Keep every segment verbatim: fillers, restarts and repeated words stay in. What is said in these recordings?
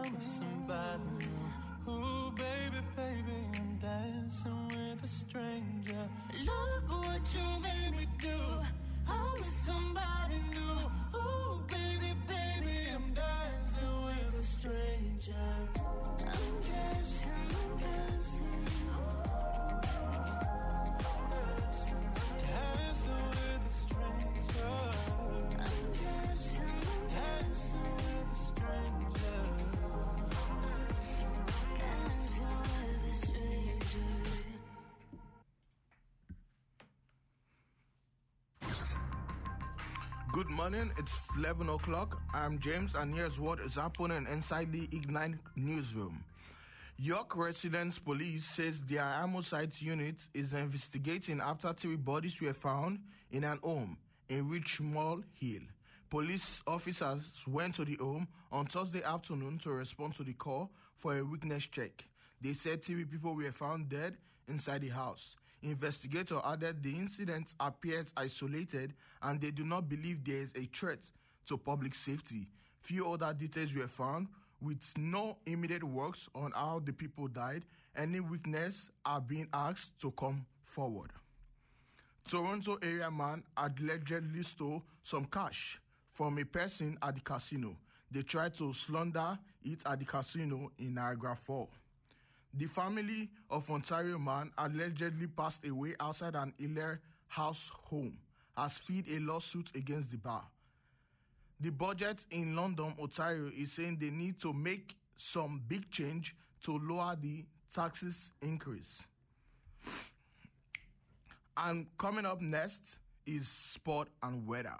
I'm with somebody new. Ooh, baby, baby, I'm dancing with a stranger. Look what you made me do. I'm with somebody new. Ooh, baby, baby, I'm dancing with a stranger. I'm dancing, I'm dancing. Dancing with a stranger. I'm dancing, dancing with a stranger. Dancing with a stranger. Good morning, it's eleven o'clock. I'm James, and here's what is happening inside the Ignite newsroom. York Residence Police says their homicide unit is investigating after three bodies were found in an home in Richmond Hill. Police officers went to the home on Thursday afternoon to respond to the call for a witness check. They said three people were found dead inside the house. Investigators added the incident appears isolated and they do not believe there is a threat to public safety. Few other details were found with no immediate works on how the people died. Any witnesses are being asked to come forward. Toronto area man allegedly stole some cash from a person at the casino. They tried to launder it at the casino in Niagara Falls. The family of Ontario man allegedly passed away outside an Hilaire House home has filed a lawsuit against the bar. The budget in London, Ontario is saying they need to make some big change to lower the taxes increase. And coming up next is sport and weather.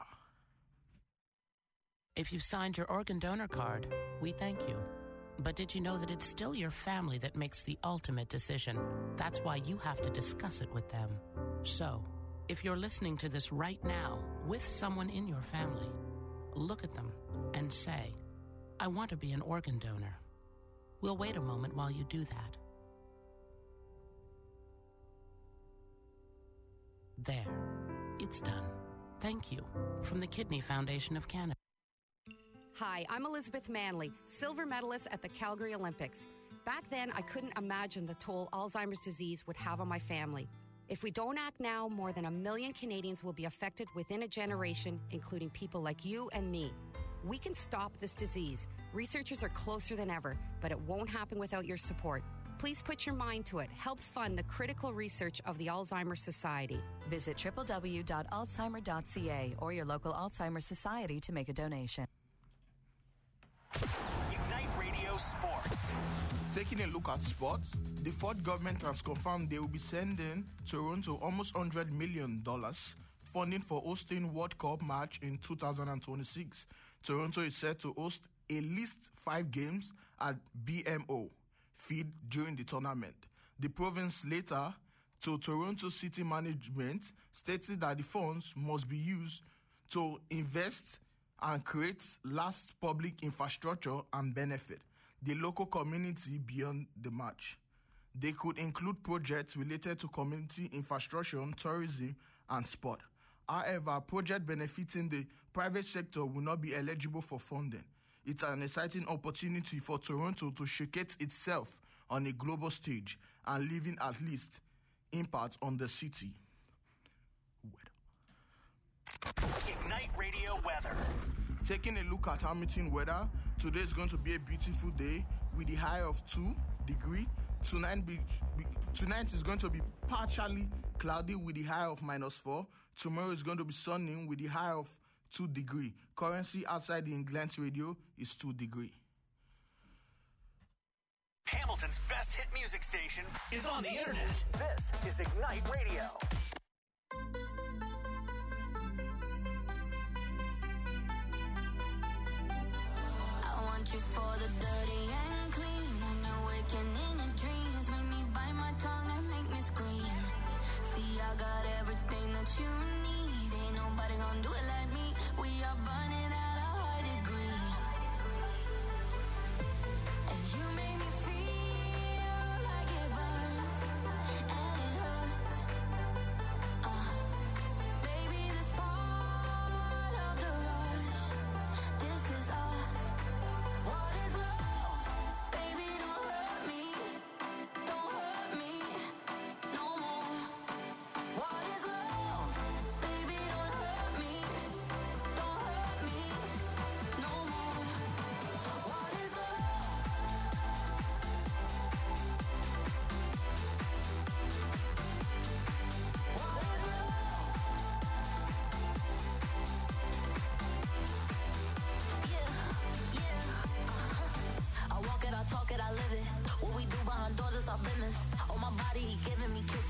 If you've signed your organ donor card, we thank you. But did you know that it's still your family that makes the ultimate decision? That's why you have to discuss it with them. So, if you're listening to this right now with someone in your family, look at them and say, I want to be an organ donor. We'll wait a moment while you do that. There. It's done. Thank you. From the Kidney Foundation of Canada. Hi, I'm Elizabeth Manley, silver medalist at the Calgary Olympics. Back then, I couldn't imagine the toll Alzheimer's disease would have on my family. If we don't act now, more than a million Canadians will be affected within a generation, including people like you and me. We can stop this disease. Researchers are closer than ever, but it won't happen without your support. Please put your mind to it. Help fund the critical research of the Alzheimer's Society. Visit w w w dot alzheimer dot c a or your local Alzheimer's Society to make a donation. Ignite Radio Sports. Taking a look at sports, the Ford government has confirmed they will be sending Toronto almost one hundred million dollars funding for hosting World Cup match in two thousand twenty-six. Toronto is set to host at least five games at B M O Field during the tournament. The province later to Toronto City Management stated that the funds must be used to invest and create last public infrastructure and benefit the local community beyond the match. They could include projects related to community infrastructure, tourism, and sport. However, projects benefiting the private sector will not be eligible for funding. It's an exciting opportunity for Toronto to showcase itself on a global stage and leaving at least impact on the city. Ignite Radio weather. Taking a look at Hamilton weather, today is going to be a beautiful day with a high of two degrees. Tonight, be, be, tonight is going to be partially cloudy with a high of minus four. Tomorrow is going to be sunny with a high of two degrees. Currently outside the England radio is two degrees. Hamilton's best hit music station is on the internet. This is Ignite Radio. You for the dirty and clean. When you're waking in your dreams, make me bite my tongue and make me scream. See, I got everything that you need. Ain't nobody gonna do it like me. We are burning at a high degree. And you make me feel like it burns and it hurts. Uh, baby, this part of the rush. This is us. What is love?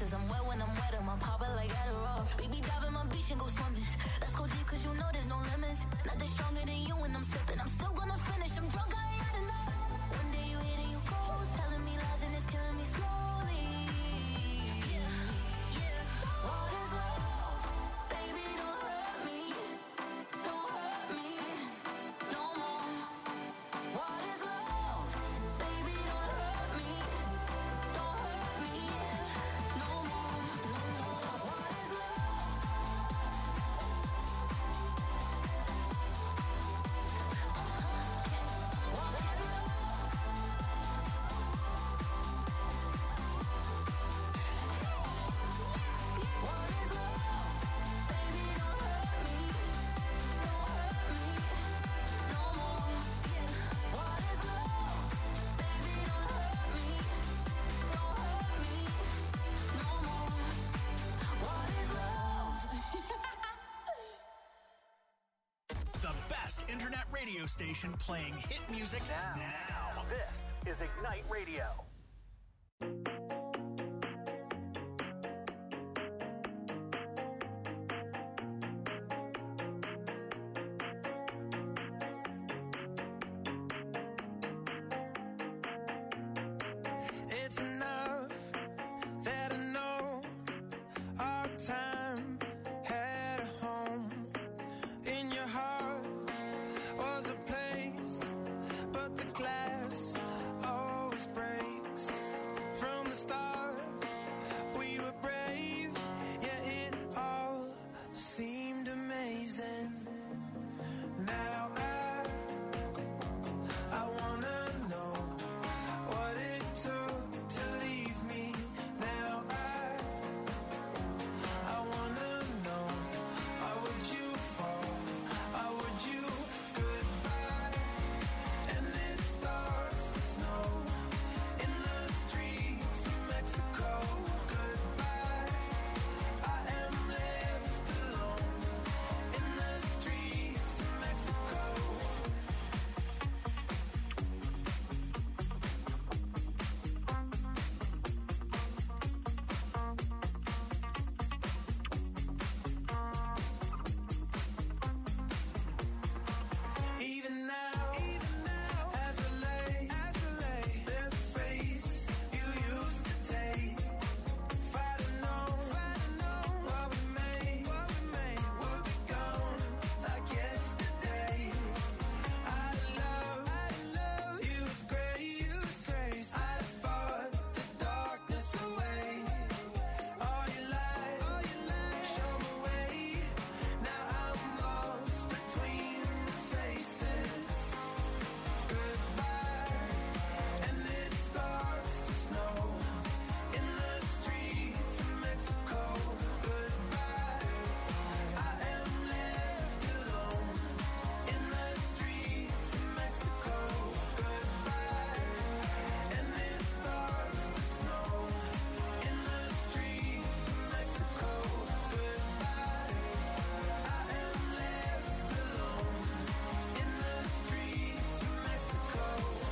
Says I'm wet when I'm wet, I'm a popper like Adderall. Baby, dive in my beach and go swimming. Let's go deep, cause you know there's no limits. Nothing stronger than you when I'm sipping. I'm still gonna finish, I'm drunk, I ain't had enough. One day you hit and you go, telling me lies and it's killing me slowly. Yeah, yeah. What is love? Baby, don't hurt me. Don't hurt me no more. What is love? Baby, don't hurt me. Don't hurt me no more. What is love? What is What is love? Baby, don't hurt me. Don't hurt me no more. What is love? Baby, don't hurt me. Don't hurt me no more. What is love? The best internet radio station playing hit music now. Now. This is Ignite Radio. It's enough that I know our time had a home. In your heart was a place, but the glass always breaks. From the start, we were brave, yeah, it all seemed amazing. Now I, I wanna know what it took to leave me. Now I, I wanna know, why would you fall? Why would you goodbye? And it starts to snow in the streets of Mexico. Goodbye. I am left alone in the streets of Mexico. Even now, even now, as I lay, as I lay, there's a space you used to take. If I'd have known, if I'd have known what we made, what we made would be gone like yesterday. I'd love, I'd love you with grace, you with grace. I'd have fought the darkness away. All your light, all your light, show me way. Now I'm lost between the faces. Goodbye, and it starts to snow in the streets of Mexico. Goodbye, I am left alone in the streets of Mexico. Goodbye, and it starts to snow in the streets of Mexico. Goodbye, I am left alone in the streets of Mexico.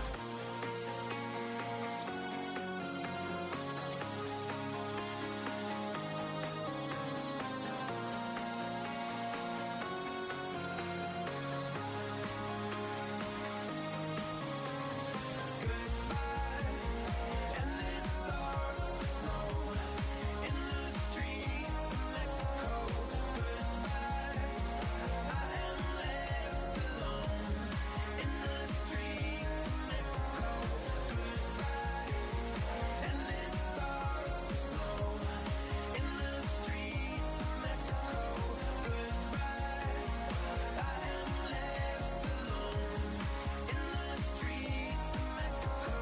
Goodbye, and it starts to snow in the streets of Mexico. Goodbye, I am left alone in the streets of Mexico. Goodbye, and it starts to snow in the streets of Mexico. Goodbye, I am left alone in the streets of Mexico.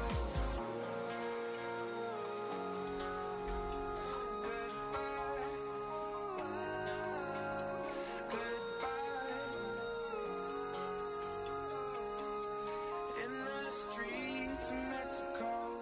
Goodbye, in the streets of Mexico.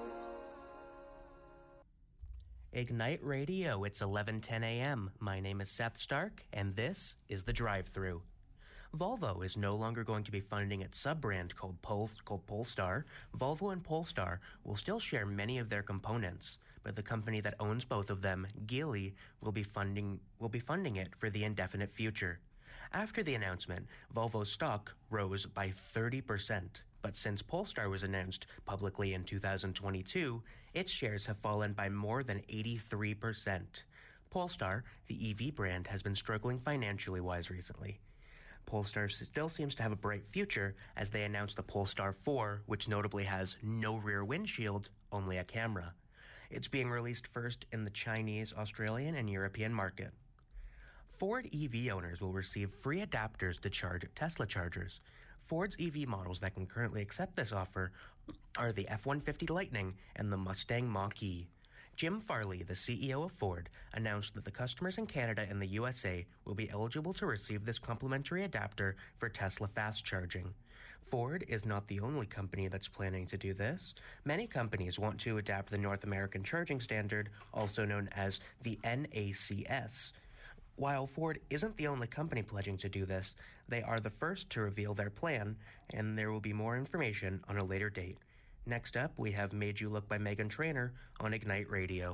Ignite Radio, it's eleven ten a.m. My name is Seth Stark, and this is The Drive-Thru. Volvo is no longer going to be funding its sub-brand called, Pol- called Polestar. Volvo and Polestar will still share many of their components, but the company that owns both of them, Geely, will be funding will be funding it for the indefinite future. After the announcement, Volvo's stock rose by thirty percent, but since Polestar was announced publicly in two thousand twenty-two, its shares have fallen by more than eighty-three percent. Polestar, the E V brand, has been struggling financially wise recently. Polestar still seems to have a bright future as they announced the Polestar four, which notably has no rear windshield, only a camera. It's being released first in the Chinese, Australian, and European market. Ford E V owners will receive free adapters to charge Tesla chargers. Ford's E V models that can currently accept this offer are the F one fifty Lightning and the Mustang Mach-E. Jim Farley, the C E O of Ford, announced that the customers in Canada and the U S A will be eligible to receive this complimentary adapter for Tesla fast charging. Ford is not the only company that's planning to do this. Many companies want to adapt the North American Charging Standard, also known as the N A C S. While Ford isn't the only company pledging to do this, they are the first to reveal their plan, and there will be more information on a later date. Next up, we have Made You Look by Meghan Trainor on Ignite Radio.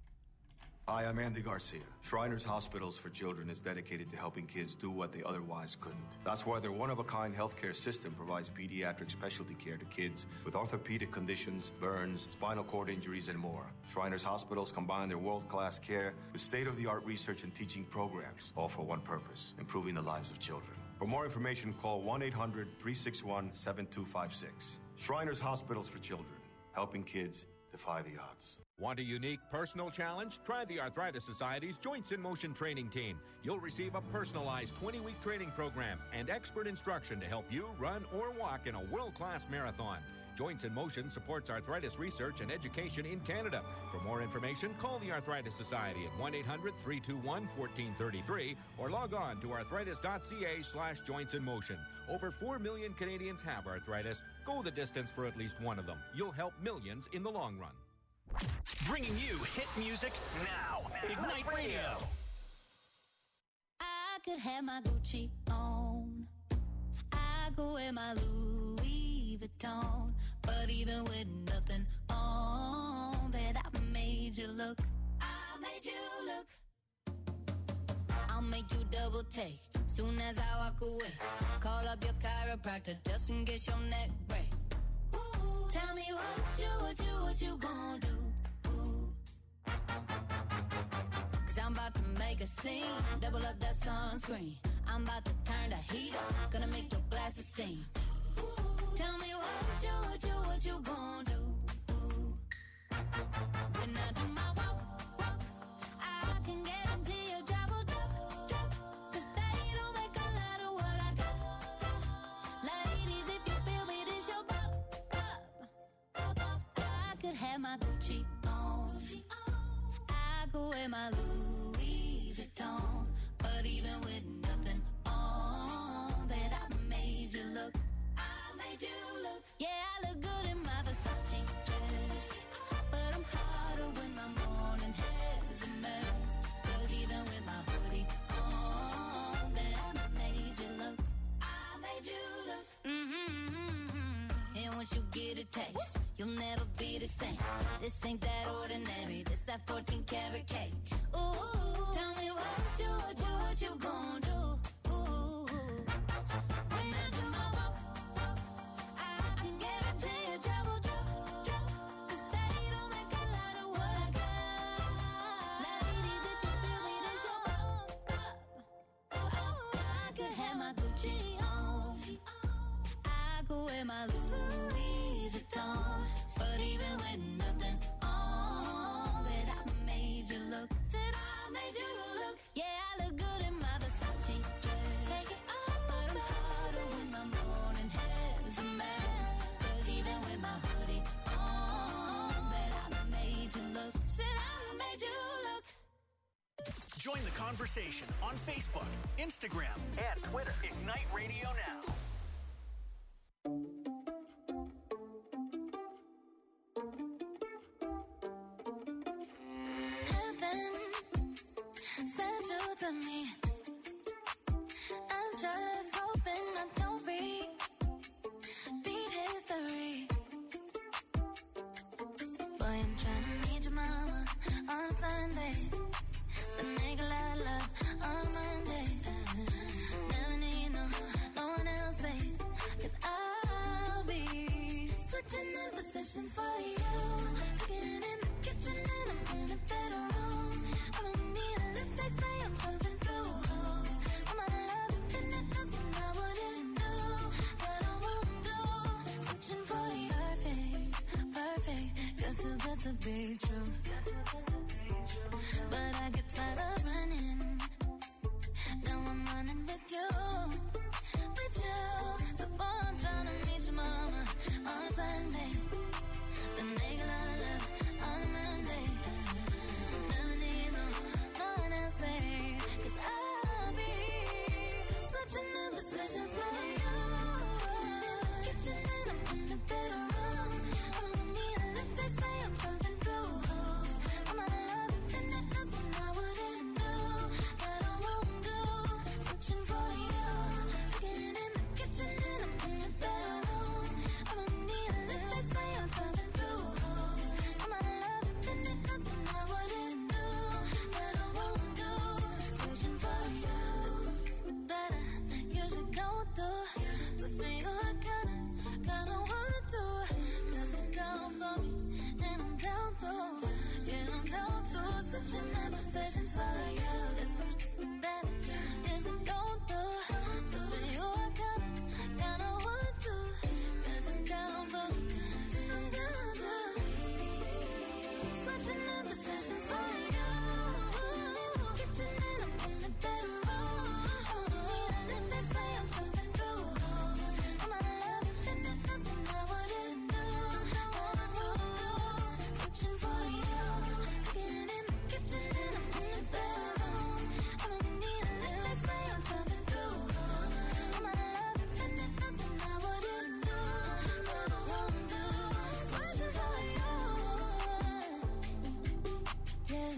Hi, I'm Andy Garcia. Shriners Hospitals for Children is dedicated to helping kids do what they otherwise couldn't. That's why their one-of-a-kind healthcare system provides pediatric specialty care to kids with orthopedic conditions, burns, spinal cord injuries, and more. Shriners Hospitals combine their world-class care with state-of-the-art research and teaching programs, all for one purpose, improving the lives of children. For more information, call one eight hundred, three six one, seven two five six. Shriners Hospitals for Children, helping kids defy the odds. Want a unique personal challenge? Try the Arthritis Society's Joints in Motion training team. You'll receive a personalized twenty-week training program and expert instruction to help you run or walk in a world-class marathon. Joints in Motion supports arthritis research and education in Canada. For more information, call the Arthritis Society at one eight hundred, three two one, one four three three or log on to arthritis.ca slash joints in motion. Over four million Canadians have arthritis. Go the distance for at least one of them. You'll help millions in the long run. Bringing you hit music now. Ignite Radio. I could have my Gucci on. I go wear my Louis Vuitton. But even with nothing on, bet I made you look. I made you look. I'll make you double take soon as I walk away. Call up your chiropractor just in case your neck break. Ooh, tell me what you, what you, what you gonna do. Cause I'm about to make a scene, double up that sunscreen. I'm about to turn the heat up, gonna make your glasses steam. Ooh, tell me what you, what you, what you gonna do. Ooh. When I do my walk, walk, I can guarantee your job will drop, drop. Cause they don't make a lot of what I got, got. Ladies, if you feel me, this your bop, bop, bop. I could have my Gucci on, Gucci on. I could wear my Louis Vuitton. But even with nothing on, bet I made you look. I made you look. Yeah, I look good in my Versace dress. But I'm hotter when my morning hair's a mess. Cause even with my hoodie on, bet I made you look. I made you look. Mm-hmm, mm-hmm. And once you get a taste, you'll never be the same. This ain't that ordinary. This that fourteen karat cake. Ooh, tell me what you, what you, what you gon' do. Ooh, when I do my walk, walk, I can guarantee your job will drop, drop. Cause they don't make a lot of what I got. Ladies, if you feel me, this your bop, bop. Oh, I could have my Gucci on. I could wear my Louis Vuitton. But even with nothing on, bet I made you look. Said I made you look. Yeah, I look good in my Versace dress. Take it off, but I'm hotter when my morning hair's a mess. Cause even with my hoodie on, bet I made you look. Said I made you look. Join the conversation on Facebook, Instagram, and Twitter. Ignite Radio now. To me, I'm just hoping Boy, I'm trying to meet your mama on Sunday. Then make a lot of love on Monday. Never need no, no one else, babe. Cause I'll be switching in positions for you. Cooking in the kitchen and I'm in a better room. I don't need a lift, they say I'm pumping through holes. I'm not loving it, nothing I wouldn't do, that I won't do. Switching for you, perfect, perfect. Good too good to be true. But I get tired of running. Now I'm running with you, with you. So boy, I'm trying to meet your mama on Sunday. Then make a lot of love on Monday. Never need no, no one else, babe. Cause I'll be switching in positions for you. Kitchen and I'm in a better room. I don't need a lift, they say I'm pumping through holes. I'm not loving it, nothing I wouldn't do, that I won't do. Switching for you. Cooking in the kitchen and I'm in a better room. I don't need a lift, they say I'm pumping through holes. I'm not loving it, nothing I wouldn't do, that I won't do. Switching for you. That I usually go through. But for you I kinda, kinda want to. Cause you're down for me and I'm down too. Yeah, I'm down to. Switching in positions for you. It's something that I usually go through. So for you I kinda, kinda want to. Cause you're down for me and I'm down too. Switching in positions for you. Kitchen and I'm in a better room. Oh, and they say I'm pumping through holes. I'm not loving it, nothing I wouldn't do, that I won't do. Switching for you. Cooking in the kitchen and I'm in a better room. I don't need a lift, they say I'm pumping through holes. I'm not loving it, nothing I wouldn't do, that I won't do. Switching for you. Yeah.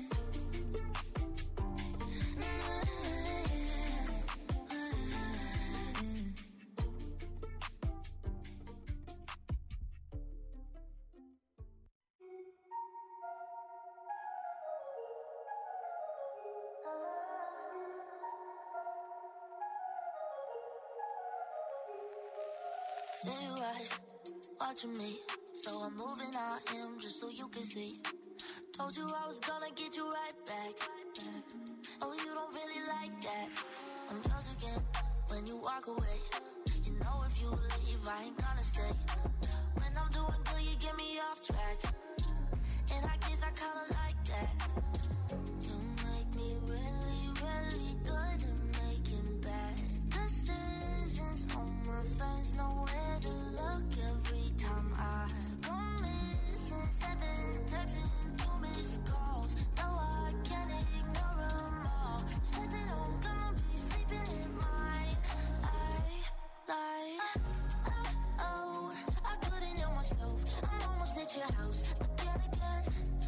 There you rise, watching me. So I'm moving out him just so you can see. Told you I was gonna get you right back. Oh, you don't really like that. I'm yours again when you walk away. You know if you leave, I ain't gonna stay. When I'm doing good, you get me off track. And I guess I kinda like that. You make me really, really good at making bad decisions. All my friends know where to look every time I go missing. Seven texts and two missed calls. No, I can't ignore them all. Said that I'm gonna be sleeping in mine. I like, oh, I couldn't help myself. I'm almost at your house again, again.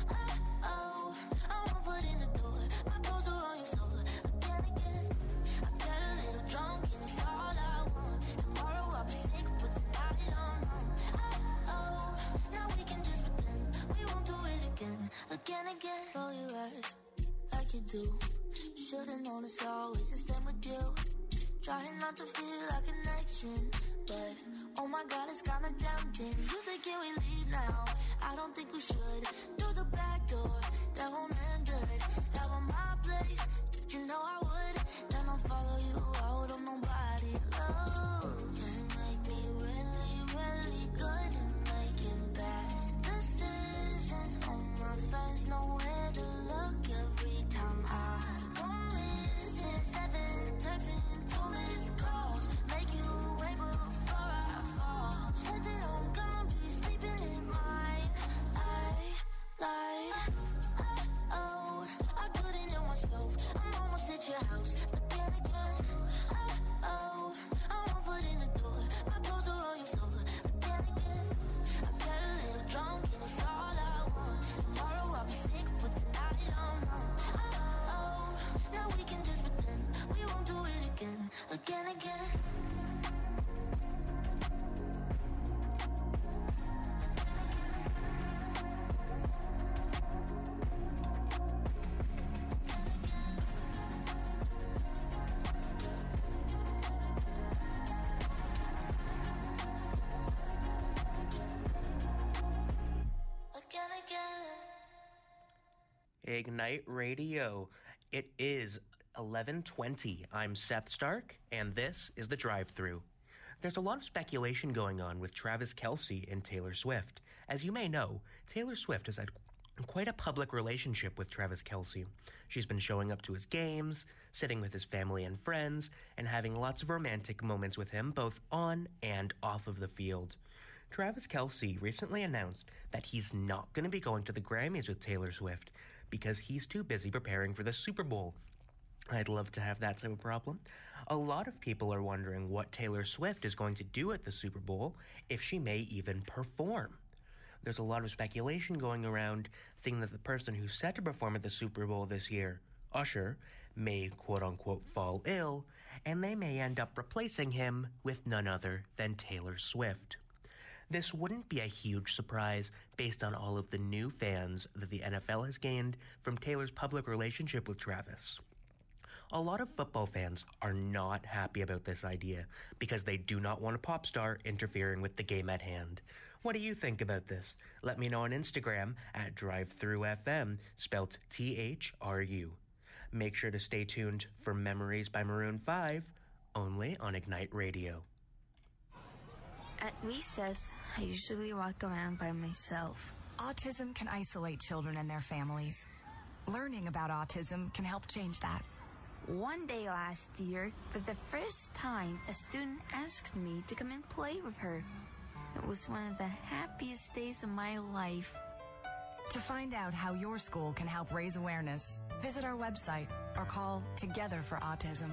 Oh, I won't put in the door. My clothes are on your floor again, again. I got a little drunk and it's all I want. Tomorrow I'll be sick, but tonight I'm home. Oh, now we can just pretend we won't do it again, again, again. Roll your eyes like you do. Should've known it's always the same with you. Trying not to feel a connection, but oh my God, it's kinda tempting. You say, can we leave now? I don't think we should. Through the back door, that won't end good. That was my place, you know I would. Then I'll follow you out on nobody. Oh, you make me really, really good at making bad decisions. All my friends know where to look every time I go missing. Seven texts and two missed calls. Make you wait before I fall. Said that I'm gonna be sleeping in mine. I like, oh, I couldn't help myself. I'm almost at your house again, again. Oh, I won't put in the door. My clothes are on your floor again, again. I got a little drunk and it's all I want. Tomorrow I'll be sick, but tonight I'm home. Oh, now we can just pretend we won't do it again, again, again. Ignite Radio. It is eleven twenty. I'm Seth Stark, and this is The Drive-Thru. There's a lot of speculation going on with Travis Kelce and Taylor Swift. As you may know, Taylor Swift has had quite a public relationship with Travis Kelce. She's been showing up to his games, sitting with his family and friends, and having lots of romantic moments with him both on and off of the field. Travis Kelce recently announced that he's not going to be going to the Grammys with Taylor Swift because he's too busy preparing for the Super Bowl. I'd love to have that type of problem. A lot of people are wondering what Taylor Swift is going to do at the Super Bowl, if she may even perform. There's a lot of speculation going around saying that the person who's set to perform at the Super Bowl this year, Usher, may quote-unquote fall ill, and they may end up replacing him with none other than Taylor Swift. This wouldn't be a huge surprise based on all of the new fans that the N F L has gained from Taylor's public relationship with Travis. A lot of football fans are not happy about this idea because they do not want a pop star interfering with the game at hand. What do you think about this? Let me know on Instagram at DriveThruFM, spelt T H R U. Make sure to stay tuned for Memories by Maroon five, only on Ignite Radio. At recess, I usually walk around by myself. Autism can isolate children and their families. Learning about autism can help change that. One day last year, for the first time, a student asked me to come and play with her. It was one of the happiest days of my life. To find out how your school can help raise awareness, visit our website or call Together for Autism.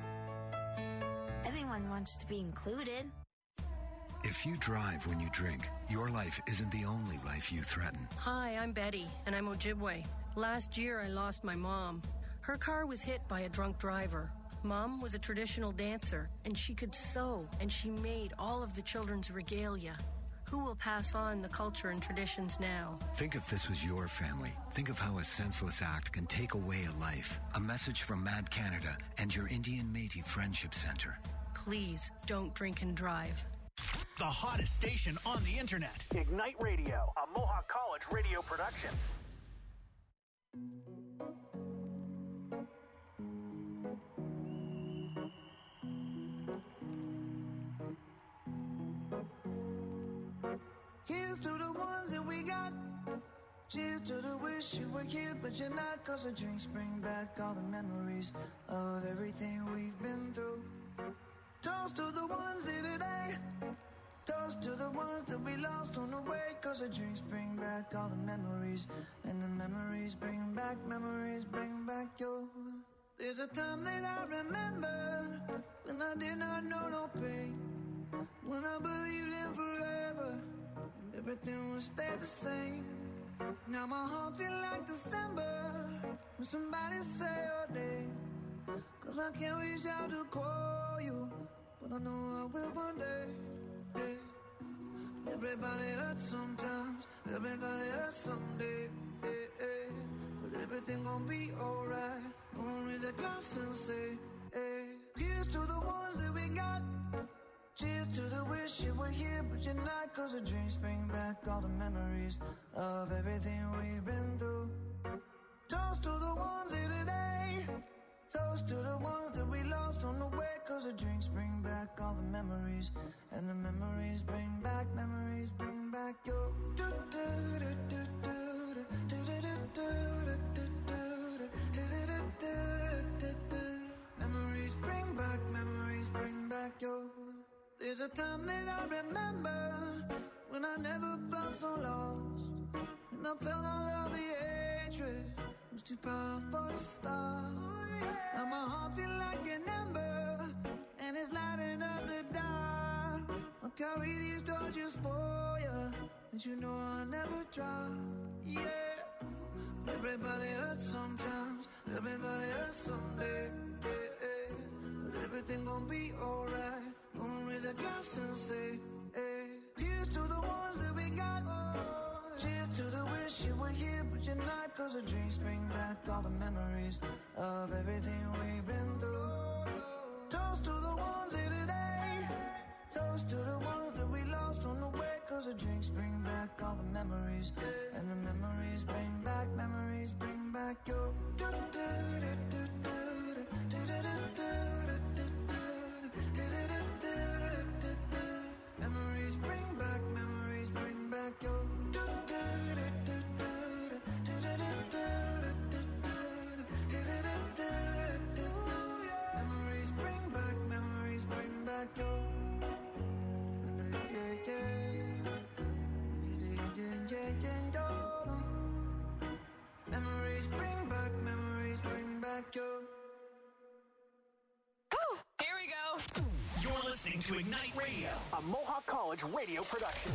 Everyone wants to be included. If you drive when you drink, your life isn't the only life you threaten. Hi, I'm Betty, and I'm Ojibwe. Last year, I lost my mom. Her car was hit by a drunk driver. Mom was a traditional dancer, and she could sew, and she made all of the children's regalia. Who will pass on the culture and traditions now? Think if this was your family. Think of how a senseless act can take away a life. A message from Mad Canada and your Indian Métis Friendship Center. Please don't drink and drive. The hottest station on the internet. Ignite Radio, a Mohawk College radio production. Here's to the ones that we got. Cheers to the wish you were here, but you're not. Cause the drinks bring back all the memories of everything we've been through. Toast to the ones here today. Toast to the ones that we lost on the way. Cause the drinks bring back all the memories. And the memories bring back, memories bring back your. There's a time that I remember when I did not know no pain. When I believed in forever and everything would stay the same. Now my heart feel like December when somebody say your name. Cause I can't reach out to call you, but I know I will one day. Yeah. Everybody hurts sometimes, everybody hurts someday. Yeah, yeah. But everything gon' be alright. Gonna raise a glass and say, hey. Here's to the ones that we got. Cheers to the wish you were here, but you're not. Cause the drinks bring back all the memories of everything we've been through. Toast to the ones here today. Toast to the ones that we lost on the way. Cause the drinks bring back all the memories. And the memories bring back, memories bring back your. Memories bring back, memories bring back your. There's a time that I remember when I never felt so lost. And I felt all of the hatred was too powerful to stop. Now my heart feel like an ember and it's lighting up the dark. I'll carry these torches for you, and you know I'll never drop. Yeah. Everybody hurts sometimes, everybody hurts someday. Yeah, yeah. But everything gon' be alright. Gonna raise a glass and say, hey. Here's to the ones that we got. Oh, cheers to the wish you were here, but you're not. Cause the drinks bring back all the memories of everything we've been through. Toast to the ones here today. Toast to the ones that we lost on the way. Cause the drinks bring back all the memories. And the memories bring back, memories bring back to Ignite Radio, a Mohawk College radio production.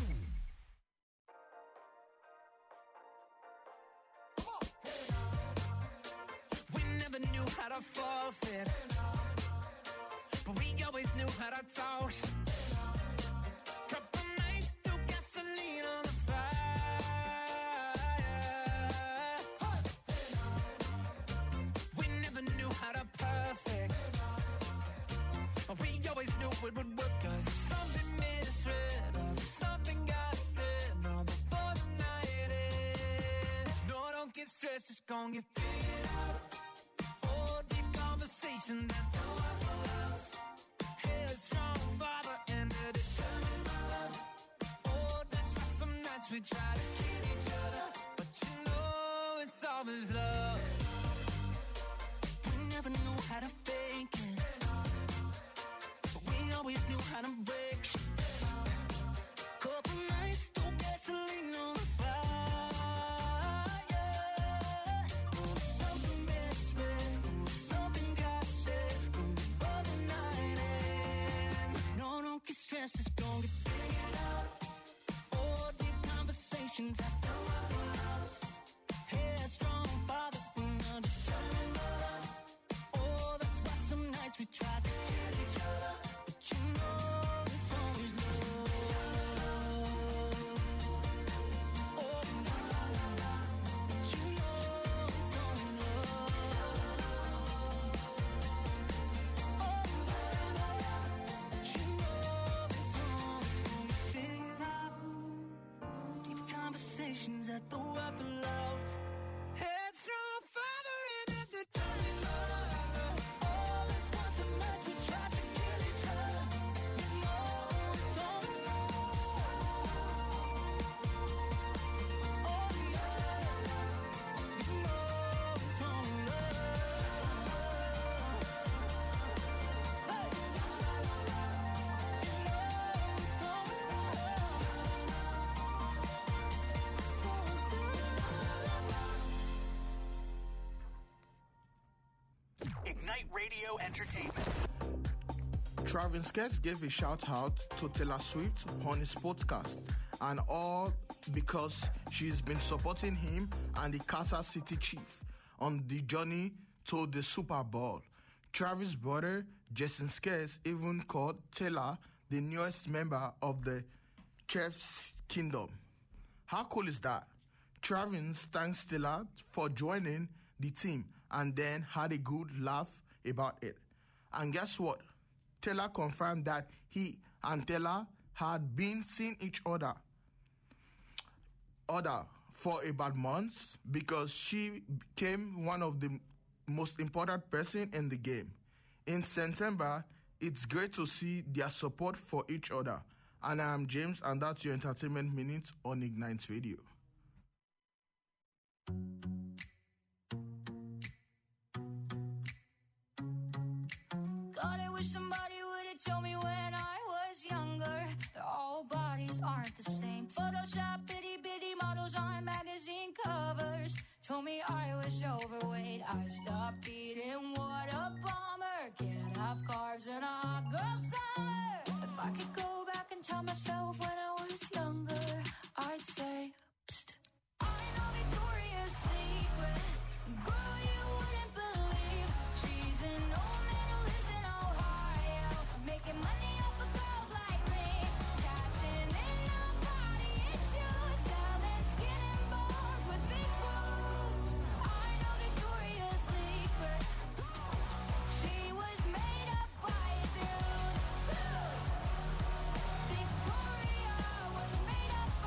We never knew how to forfeit, but we always knew how to talk. Couple nights threw gasoline on the fire. We never knew how to perfect, but we always knew it would work. Cause if something made us red, or if something got said, no, before the night ends. No, don't get stressed, it's gonna get figured out. Oh, deep conversation that no one allows. Headstrong father and a determined mother. Oh, that's why some nights we try to kill each other, but you know it's always love. We never knew how to fake it, but we always knew how to break shit. Couple nights, threw gasoline on the fire. Oh, something best red, oh, something got said, oh, before the night ends. No, don't get stressed, it's gonna get figured out. Oh, deep conversations after a while. Headstrong father and a determined mother. Oh, that's why some nights we try to kill each other, but you know it's always love. Oh, la la la la, but you know it's always love. Oh, la la la, but you know it's always gonna get figured out. Deep conversations at the Waffle House. Headstrong father and a determined mother. Oh, that's why some nights we try to kill each other. You know it's always love. Oh, la la la, you know it's always love. Hey, la la la la, you know it's always Ignite Radio Entertainment. Travis Scott gave a shout out to Taylor Swift on his podcast, and all because she's been supporting him and the Kansas City Chiefs on the journey to the Super Bowl. Travis' brother, Jason Scott, even called Taylor the newest member of the Chiefs Kingdom. How cool is that? Travis thanks Taylor for joining the team and then had a good laugh about it. And guess what? Taylor confirmed that he and Taylor had been seeing each other other for about months because she became one of the most important person in the game. In September, it's great to see their support for each other. And I'm James, and that's your Entertainment Minute on Ignite Radio. God, I wish somebody would have told me when I was younger that all bodies aren't the same. Photoshop itty bitty models on magazine covers told me I was overweight. I stopped eating, what a bummer. Can't have carbs in a hot girl summer. If I could go back and tell myself when I was younger, I'd say, psst, I know Victoria's Secret. Girl, you wouldn't believe she's an old man who lives in Ohio, making money off of girls like me, cashing in on body issues, selling skin and bones with big boobs. I know Victoria's Secret. She was made up by a dude, too. Victoria was made up by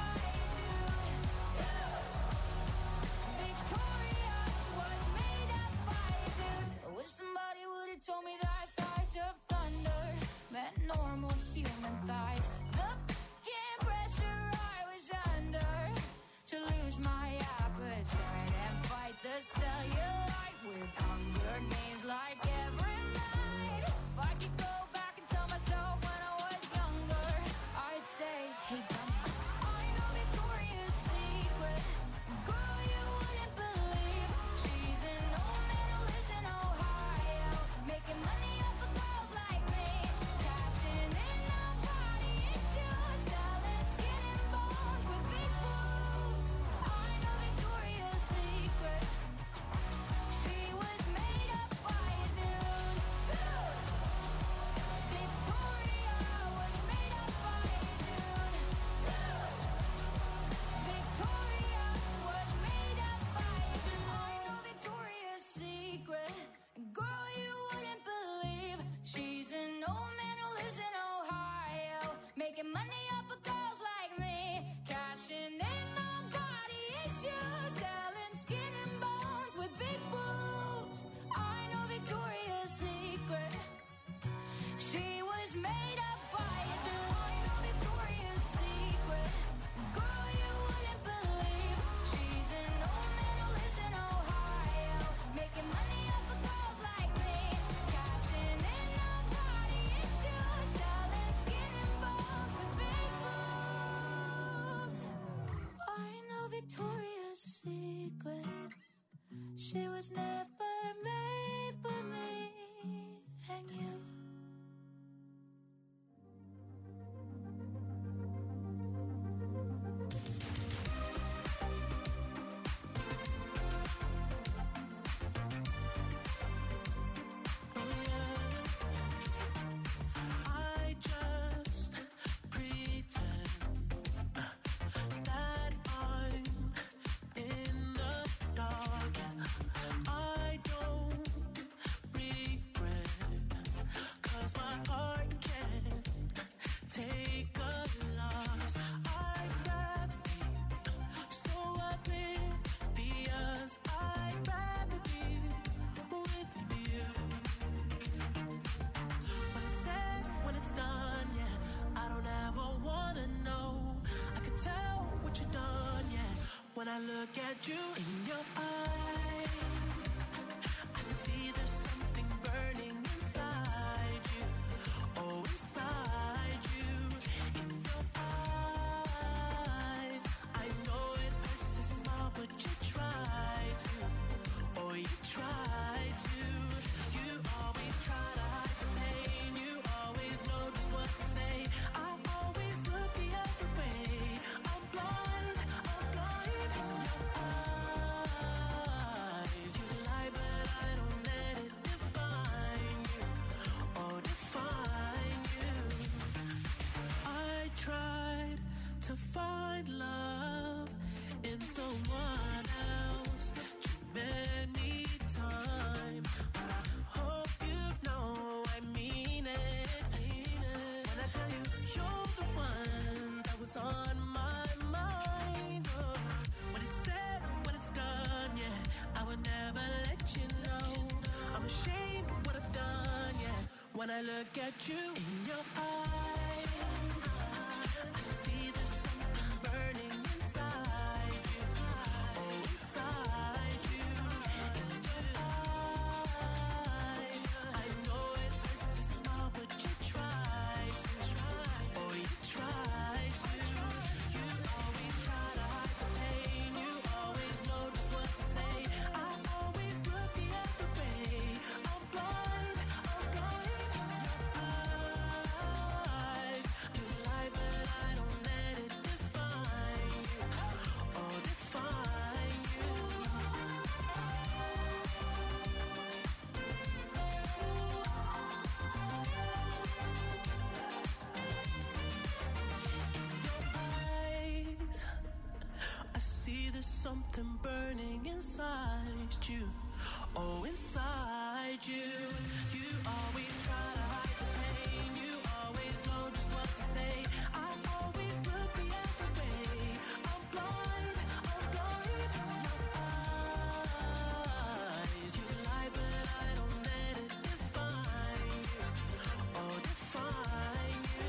She was never made for me and you. When I look at you in your eyes, I see there's something burning inside you. Oh, inside you, in your eyes. I know it hurts to smile, but you try to. Oh, you try to. You always try to hide the pain. You always know just what to say. I always look the other way. I'm blind, I'm blind. To find love in someone else too many times, but I hope you know I mean it, mean it. When I tell you you're the one that was on my mind, oh. When it's said and when it's done, yeah, I would never let you know. I'm ashamed of what I've done, yeah. When I look at you in your eyes, something burning inside you. Oh, inside you. You always try to hide the pain. You always know just what to say. I always look the other way. I'm blind, I'm blind. Your eyes, you lie, but I don't let it define you. Oh, define you.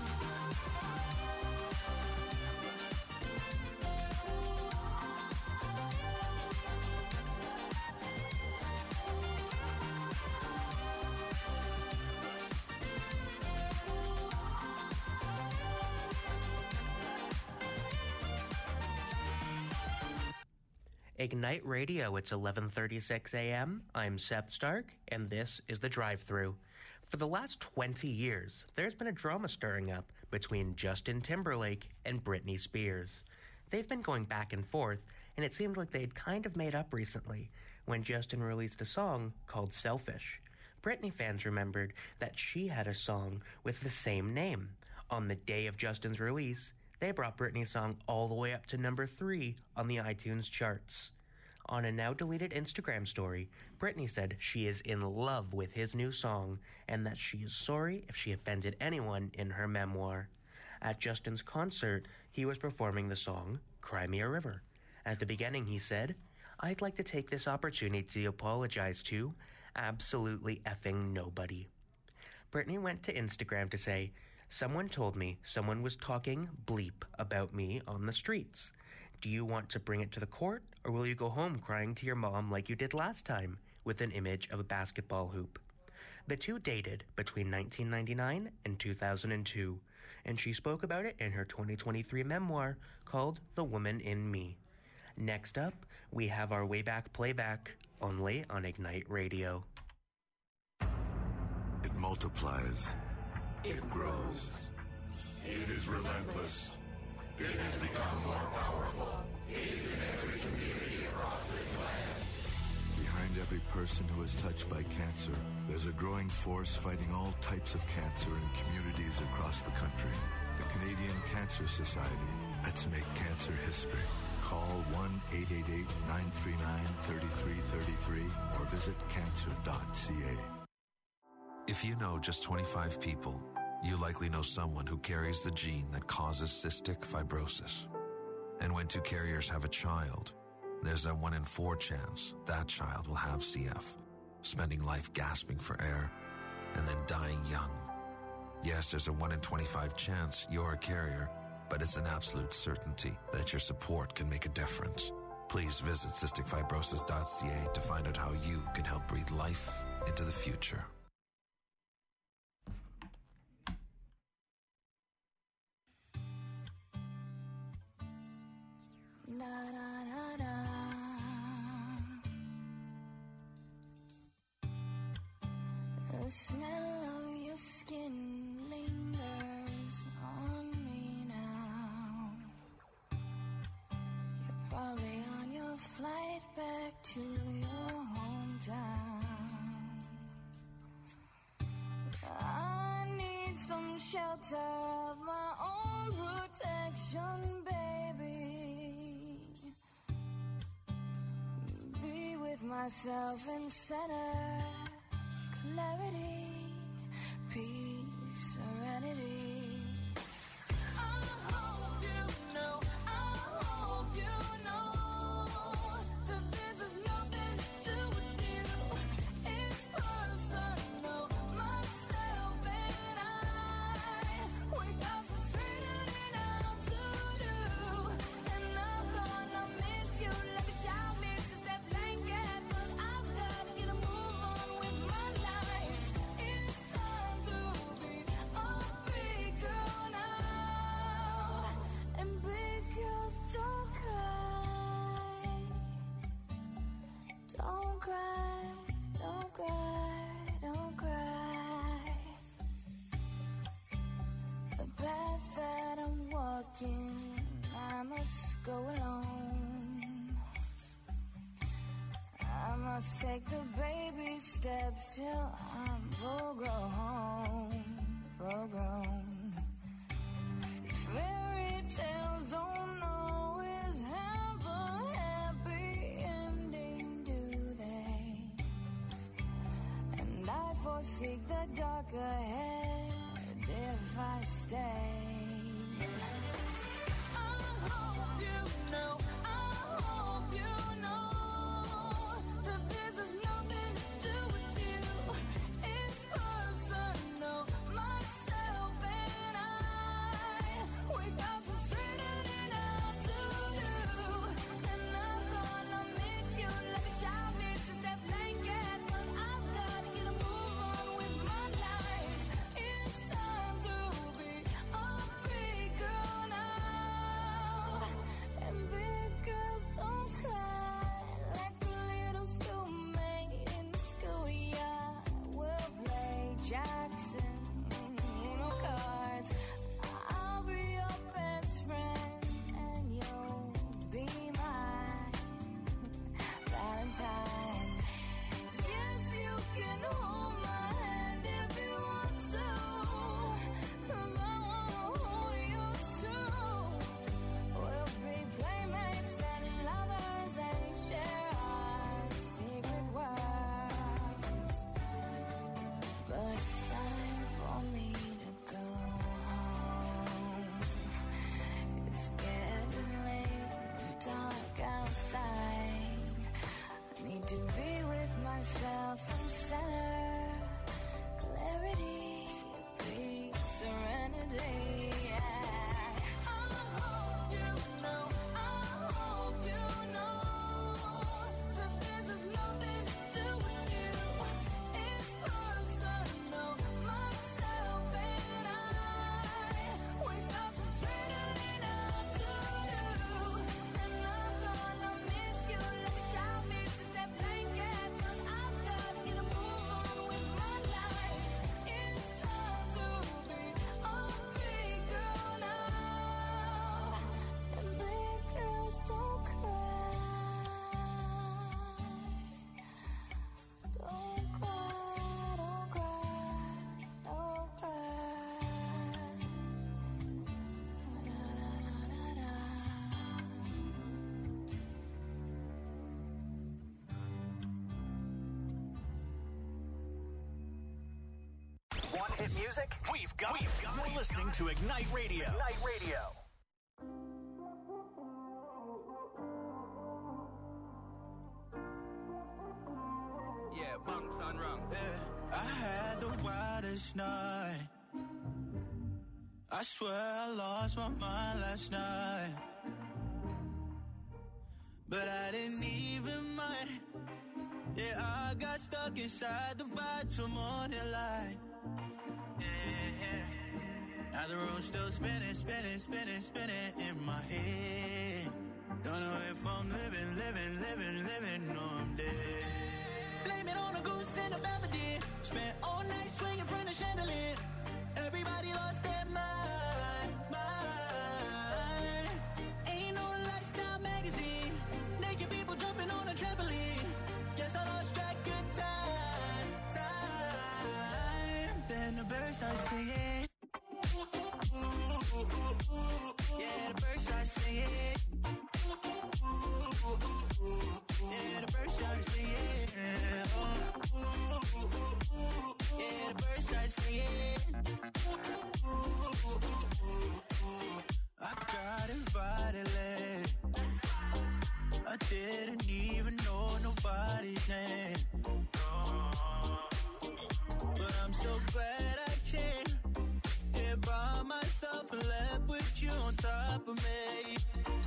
Ignite Radio, it's eleven thirty-six a.m. I'm Seth Stark, and this is The Drive-Thru. For the last twenty years, there's been a drama stirring up between Justin Timberlake and Britney Spears. They've been going back and forth, and it seemed like they'd kind of made up recently when Justin released a song called Selfish. Britney fans remembered that she had a song with the same name. On the day of Justin's release, they brought Britney's song all the way up to number three on the iTunes charts. On a now-deleted Instagram story, Britney said she is in love with his new song and that she is sorry if she offended anyone in her memoir. At Justin's concert, he was performing the song Cry Me a River. At the beginning, he said, "I'd like to take this opportunity to apologize to absolutely effing nobody." Britney went to Instagram to say, "Someone told me someone was talking bleep about me on the streets. Do you want to bring it to the court, or will you go home crying to your mom like you did last time?" with an image of a basketball hoop. The two dated between nineteen ninety-nine and two thousand two, and she spoke about it in her twenty twenty-three memoir called The Woman in Me. Next up, we have our Way Back Playback, only on Ignite Radio. It multiplies. It grows. It is relentless. It has become more powerful. It is in every community across this land. Behind every person who is touched by cancer, there's a growing force fighting all types of cancer in communities across the country. The Canadian Cancer Society. Let's make cancer history. Call one eight eight eight, nine three nine, three three three three or visit cancer dot c a. If you know just twenty-five people, you likely know someone who carries the gene that causes cystic fibrosis. And when two carriers have a child, there's a one in four chance that child will have C F, spending life gasping for air and then dying young. Yes, there's a one in twenty-five chance you're a carrier, but it's an absolute certainty that your support can make a difference. Please visit cystic fibrosis dot c a to find out how you can help breathe life into the future. Da, da, da, da. The smell of your skin lingers on me now. You're probably on your flight back to your hometown. I need some shelter of my own protection, baby. Be with myself in center, clarity, peace, serenity. I hope you know, I hope you know that this has nothing to do with you. It's personal, myself and I. We got some straightening out to do, and I'm gonna miss you like a child misses that blanket, but I've got to get a move on with my life. It's time to be a big girl now, and big girls don't cry, don't cry, don't cry, don't cry. The path that I'm walking, I must go alone. I must take the baby steps till I'm full grown, full grown. Fairy tales don't always have a happy ending, do they? And I forsake the dark ahead if I stay. I hope you know, I hope you know that this has nothing to do with you. It's personal, myself and I. We got some straightening out to do, and I'm gonna miss you like a child misses that blanket, but I've got to get a move on with my life. It's time to be a big girl now, and big girls don't cry like a little schoolmate in the schoolyard. We'll play Jackson, Uno cards. I'll be your best friend, and you'll be my Valentine. Yes, you can hold my hand if you want to, 'cause I wanna hold yours too. We'll be playmates and lovers and share our secret words. But it's time for me to go home. It's getting late and dark outside. I need to be with myself in center, clarity, peace, serenity. Yeah. I hope you know, I hope you know that this has nothing to do with you. It's personal, myself and I. We got some straightening out to do, and I'm gonna music? We've got We've it. Got You're it. listening to Ignite Radio. Ignite Radio. Yeah, bunks on rum. Yeah, I had the wildest night. I swear I lost my mind last night. But I didn't even mind. Yeah, I got stuck inside the vibe till morning light. Yeah, yeah. Now the room's still spinning, spinning, spinning, spinning in my head. Don't know if I'm living, living, living, living, or I'm dead. Blame it on a goose and a Belvedere. Spent all night swinging from the chandelier. Everybody lost their mind, mind. Ain't no lifestyle magazine. Naked people jumping on a trampoline. Guess I lost track of time, time. Then the birds start singing. Yeah, the birds start singing. Yeah, the birds start singing. Yeah, the birds start singing. I got invited late. I didn't even know nobody's name. But I'm so glad I came here by myself and left with you on top of me.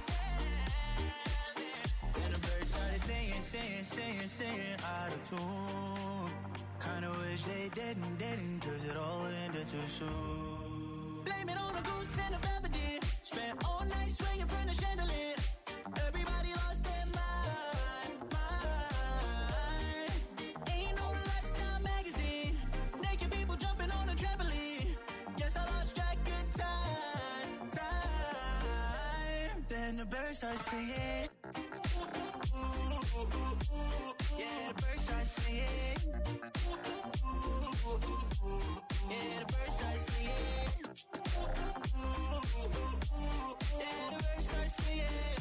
Then the birds started singing, singing, singing, singing out of tune. Kinda wish they didn't, didn't, cause it all ended too soon. Blame it on a goose and a Belvedere. Spent all night swinging from the chandelier. Everybody lost their mind, mind. Ain't no lifestyle magazine. Naked people jumping on a trampoline. Guess I lost track of time, time. Then the birds start singing. Yeah, the birds start singing. Yeah, the birds start singing. Yeah, the birds start singing.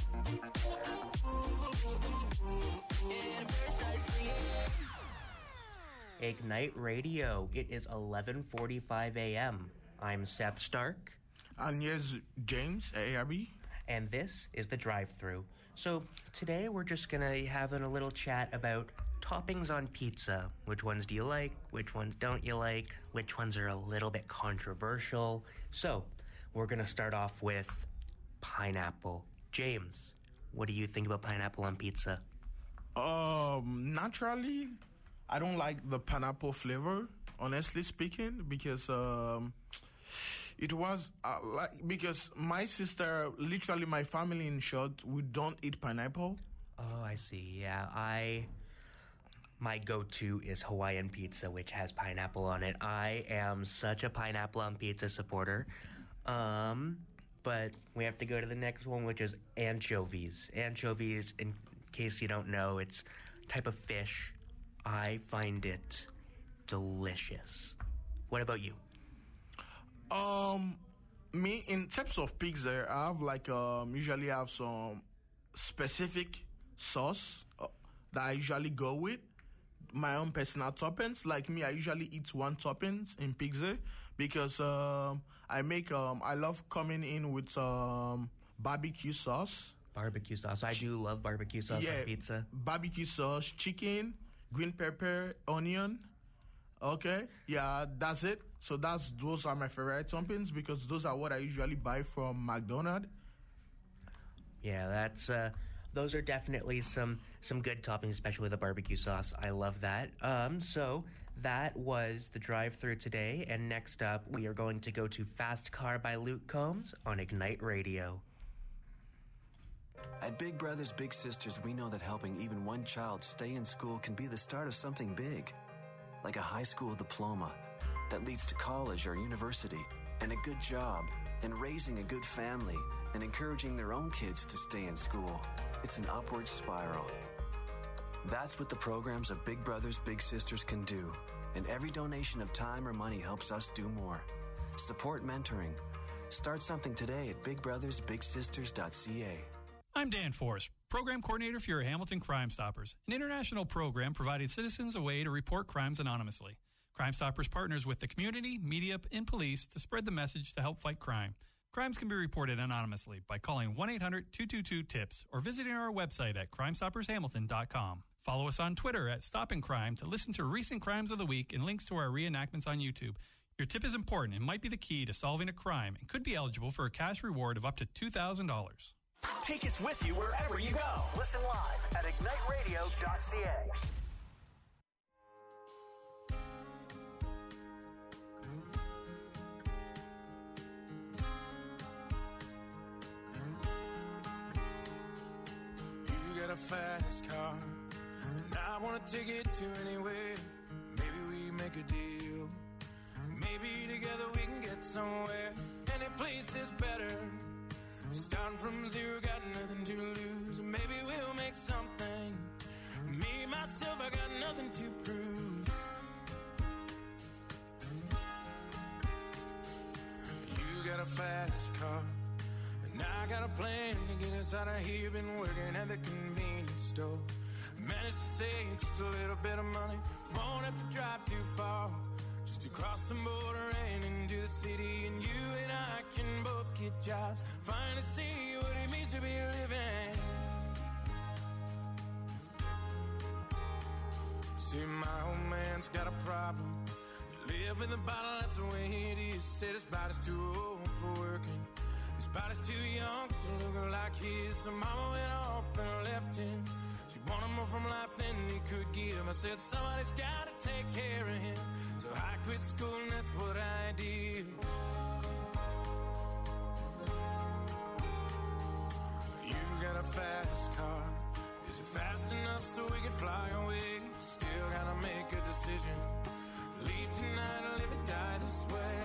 Yeah, the birds start singing. Ignite Radio. It is eleven forty-five a.m. I'm Seth Stark. And here's James A R B. And this is The Drive-Thru. So today we're just going to have a little chat about toppings on pizza. Which ones do you like? Which ones don't you like? Which ones are a little bit controversial? So we're going to start off with pineapple. James, what do you think about pineapple on pizza? Um, naturally, I don't like the pineapple flavor, honestly speaking, because um, it was uh, like because my sister, literally my family in short, we don't eat pineapple. Oh, I see. Yeah, I my go-to is Hawaiian pizza, which has pineapple on it. I am such a pineapple on pizza supporter. Um, but we have to go to the next one, which is anchovies. Anchovies, in case you don't know, it's a type of fish. I find it delicious. What about you? Um, me, in terms of pizza, I have like, um, usually have some specific sauce uh, that I usually go with. My own personal toppings. Like me, I usually eat one toppings in pizza because um, I make, um, I love coming in with um, barbecue sauce. Barbecue sauce. I do love barbecue sauce yeah, on pizza. Barbecue sauce, chicken, green pepper, onion. Okay, yeah, that's it. So that's those are my favorite toppings because those are what I usually buy from McDonald's. Yeah, that's uh, those are definitely some some good toppings, especially the barbecue sauce. I love that. Um, so that was the drive-thru today, and next up we are going to go to Fast Car by Luke Combs on Ignite Radio. At Big Brothers Big Sisters, we know that helping even one child stay in school can be the start of something big, like a high school diploma that leads to college or university, and a good job, and raising a good family, and encouraging their own kids to stay in school. It's an upward spiral. That's what the programs of Big Brothers Big Sisters can do, and every donation of time or money helps us do more. Support mentoring. Start something today at big brothers big sisters dot c a. I'm Dan Forrest, Program Coordinator for your Hamilton Crime Stoppers, an international program providing citizens a way to report crimes anonymously. Crime Stoppers partners with the community, media, and police to spread the message to help fight crime. Crimes can be reported anonymously by calling one eight hundred two two two TIPS or visiting our website at crime stoppers hamilton dot com. Follow us on Twitter at Stopping Crime to listen to recent crimes of the week and links to our reenactments on YouTube. Your tip is important and might be the key to solving a crime and could be eligible for a cash reward of up to two thousand dollars. Take us with you wherever you go. Listen live at ignite radio dot c a. You got a fast car, and I want to take it to anywhere. Maybe we make a deal. Maybe together we can get somewhere. Any place is better. Starting from zero, got nothing to lose. Maybe we'll make something. Me, myself, I got nothing to prove. You got a fast car, and I got a plan to get us out of here. Been working at the convenience store. Managed to save just a little bit of money. Won't have to drive too far. Just to cross the border and into the city. And you and I can both get jobs. Finally see what it means to be living. See, my old man's got a problem. You live in the bottle, that's the way it is. Said his body's too old for working. His body's too young to look like his. So mama went off and left him. She wanted more from life than he could give. I said somebody's gotta take care of him. So I quit school and that's what I did. You got a fast car. Is it fast enough so we can fly away? Still gotta make a decision. Leave tonight or live or die this way.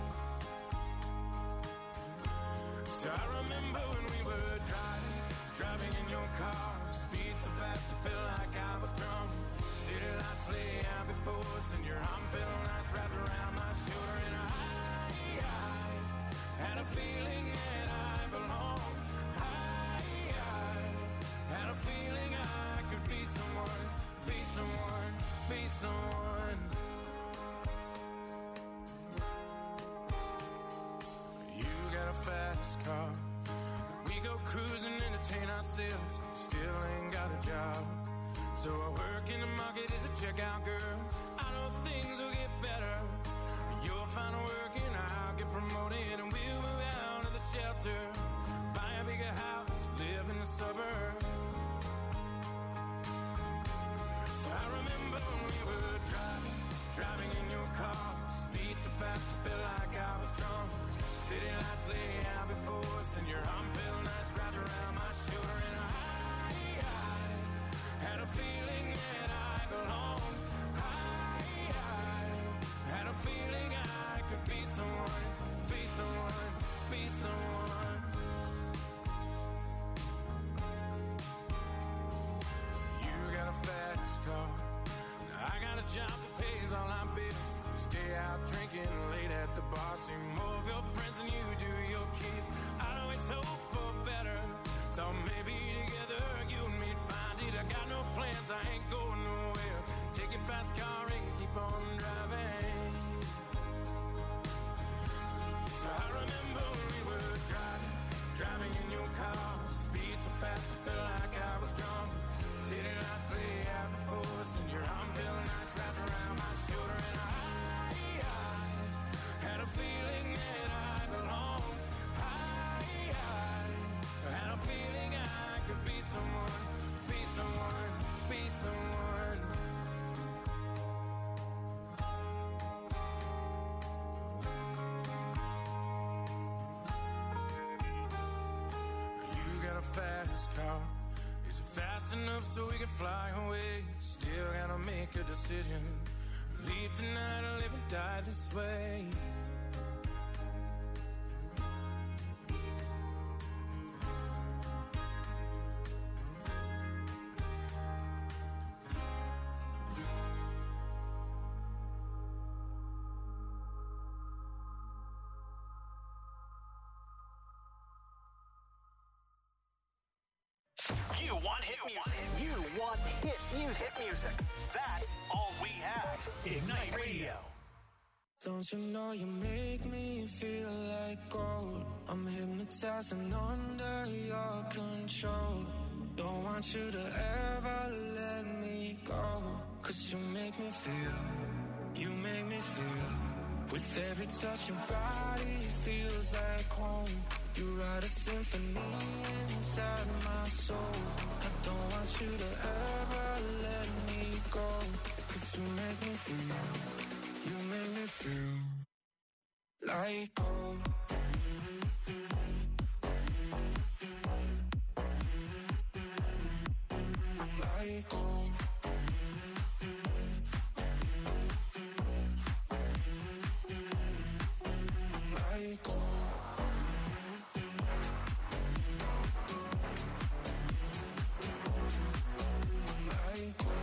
So I remember when we were driving, driving in your car. Speed so fast I felt like I was drunk. City lights lay out before us, and your arm felt nice wrapped around my shoulder. And I, I had a feeling that I belonged. I, I had a feeling I could be someone, be someone, be someone. You got a fast car. We go cruising, entertain ourselves. Still ain't got a job. So I work in the market as a checkout girl. I know things will get better. You'll find work and I'll get promoted. And we'll move out of the shelter. Buy a bigger house, live in the suburbs. So I remember when we were driving, driving in your car. Speed so fast I felt like I was drunk. City lights lay out before us, and your arm felt nice wrapped around my shoulder. And I, I had a feeling that I belonged. I, I had a feeling I could be someone, be someone, be someone. You got a fast car. Now I got a job that pays all our bills. We stay out drinking late at the bar. See more of your friends than you do your kids. I always hope for better. Thought maybe together you and me'd find it. I got no plans, I ain't going nowhere. Take your fast car and keep on driving. So I remember when we were driving, driving in your car. Speed so fast I felt like I was drunk. City lights lay out before us, and your arm felt nice wrapped around my shoulder. And I, I had a feeling that I belonged. I, I had a feeling I could be someone, be someone, be someone. You got a fast car. Is it fast enough so we can fly away? Still gotta make a decision. Leave tonight or live and die this way. You want hit music. You want hit music. Hit music. That's all we have. Ignite Radio. Don't you know you make me feel like gold? I'm hypnotized and under your control. Don't want you to ever let me go. Cause you make me feel, you make me feel. With every touch your body feels like home. You write a symphony inside my soul. I don't want you to ever let me go. Cause you make me feel, you make me feel like gold. Like gold. Like gold. Like gold.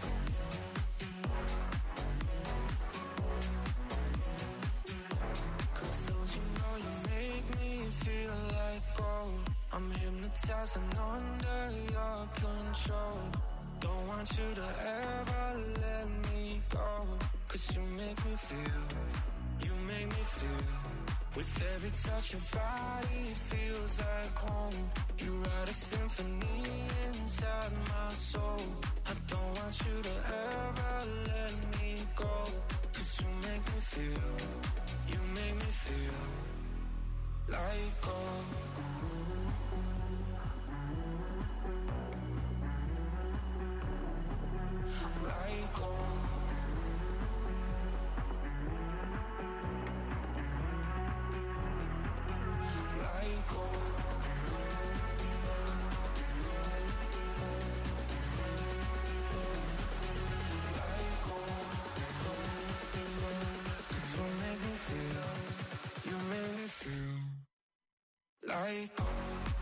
I'm hypnotized and under your control. Don't want you to ever let me go. Cause you make me feel, you make me feel. With every touch your body feels like home. You write a symphony inside my soul. I don't want you to ever let me go. Cause you make me feel, you make me feel like gold. Like gold. Like gold. Like gold. Cause you make me feel, you make me feel like gold.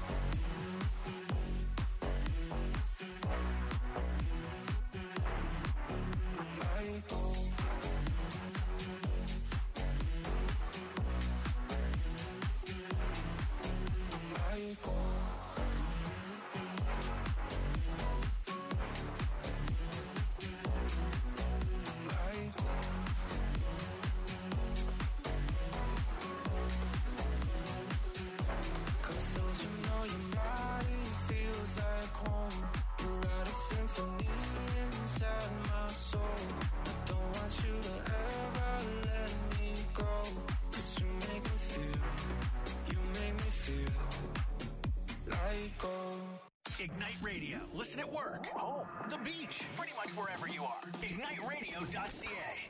Ignite Radio. Listen at work, home, the beach, pretty much wherever you are. ignite radio dot c a.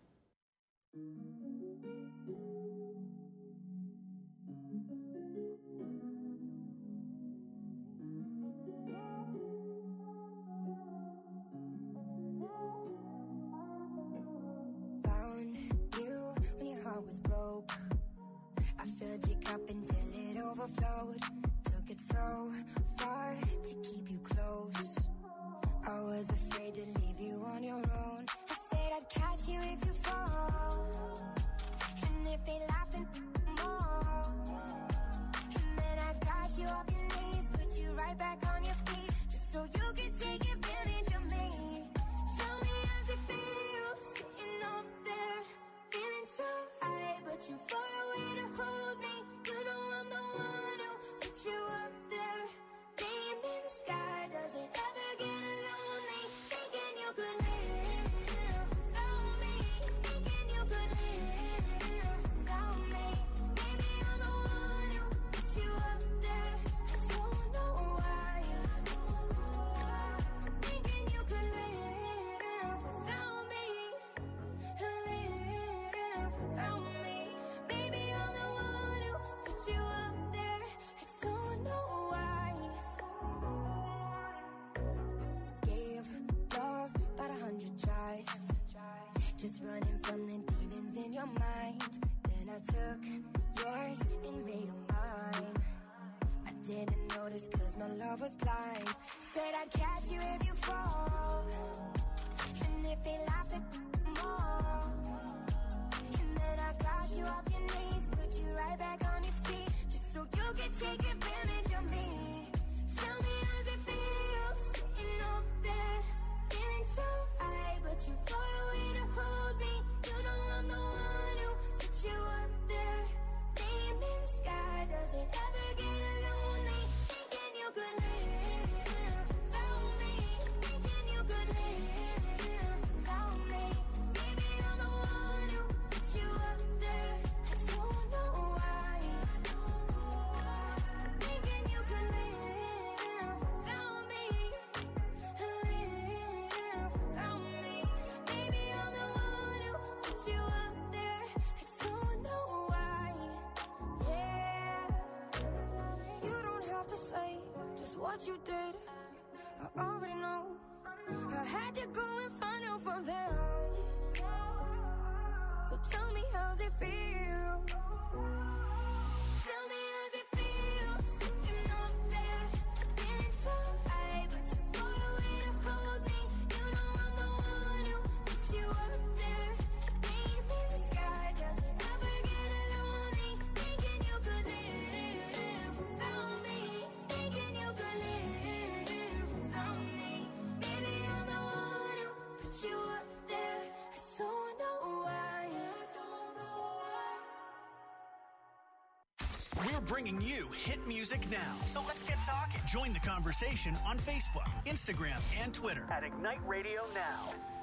Found you when your heart was broke. I filled your cup until it overflowed. Took it so far to keep you close. I was afraid to leave you on your own. I said I'd catch you if you fall. And if they laugh, then more. And then I got you off your knees, put you right back on your feet, just so you could take advantage of me. Tell me how's it feel, sitting up there, feeling so high, but you far away to hold me. You know I'm the one who put you up there. Name in the sky, does it ever get lonely? Thinking you could live without me. Thinking you could live without me. Maybe I'm the one who put you up there. I don't know why. Thinking you could live without me. Live without me. Baby, I'm the one who put you up there. I don't know why. Gave love about a hundred tries, just running from the demons in your mind. Then I took yours and made them mine. I didn't notice cause my love was blind. Said I'd catch you if you fall. And if they laugh at more. And then I got you off your knees, put you right back on your feet, just so you could take advantage of me. Tell me how's it feel, sitting up there, what you did, I already know. I had to go and find out from them. So tell me, how's it feel? Tell me, how's it feel? Sitting up there, feeling so high, but too far away to hold me. You know I'm the one who puts you up there. Name in the sky doesn't ever get lonely. Thinking you could live without me. Thinking you could live without me. Maybe I'm the one who puts you up there. I don't know why. We're bringing you hit music now. So let's get talking. Join the conversation on Facebook, Instagram, and Twitter at Ignite Radio Now.